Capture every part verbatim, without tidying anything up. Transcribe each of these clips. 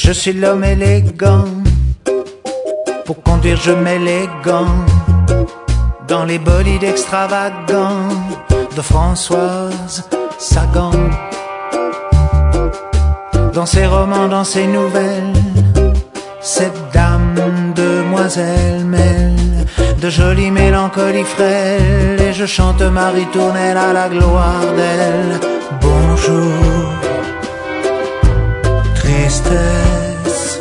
Je suis l'homme élégant, pour conduire je mets les gants, dans les bolides extravagants de Françoise Sagan. Dans ses romans, dans ses nouvelles, cette dame, demoiselle mêle de jolies mélancolies frêles, et je chante Marie Tournelle à la gloire d'elle. Bonjour, tristesse.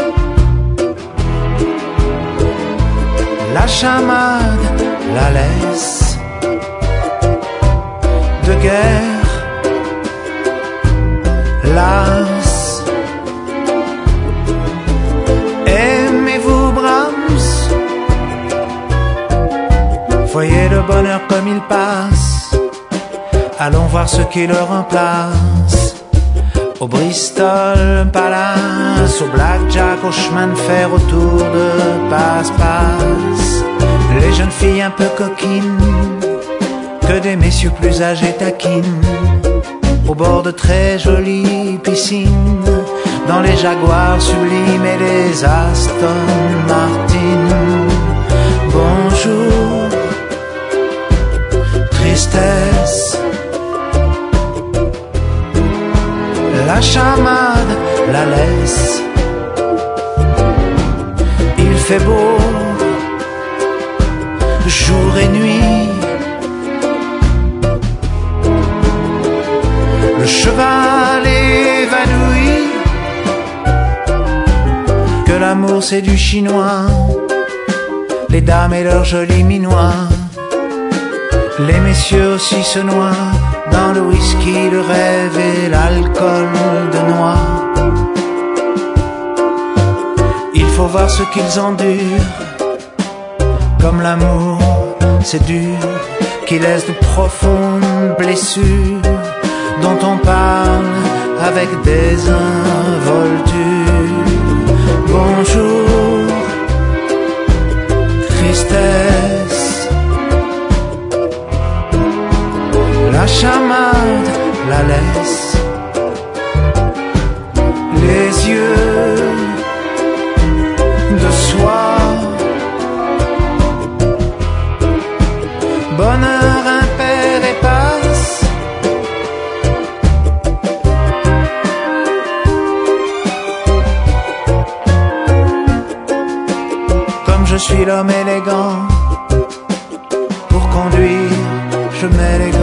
La chamade la laisse de guerre, las. Aimez-vous Brahms? Voyez le bonheur comme il passe, allons voir ce qui le remplace. Au Bristol Palace, au Blackjack, au chemin de fer, autour de passe-passe. Les jeunes filles un peu coquines, que des messieurs plus âgés taquinent. Au bord de très jolies piscines, dans les Jaguars sublimes et les Aston Martin. Bonjour, tristesse. La chamade la laisse. Il fait beau, jour et nuit. Le cheval évanoui, que l'amour c'est du chinois, les dames et leurs jolis minois. Les messieurs aussi se noient dans le whisky, le rêve et l'alcool de noix. Il faut voir ce qu'ils endurent, comme l'amour c'est dur, qui laisse de profondes blessures, dont on parle avec des involtures. Bonjour, tristesse. La chamade la laisse. Les yeux de soie. Bonheur impair et passe. Je suis l'homme élégant, pour conduire je mets les gants.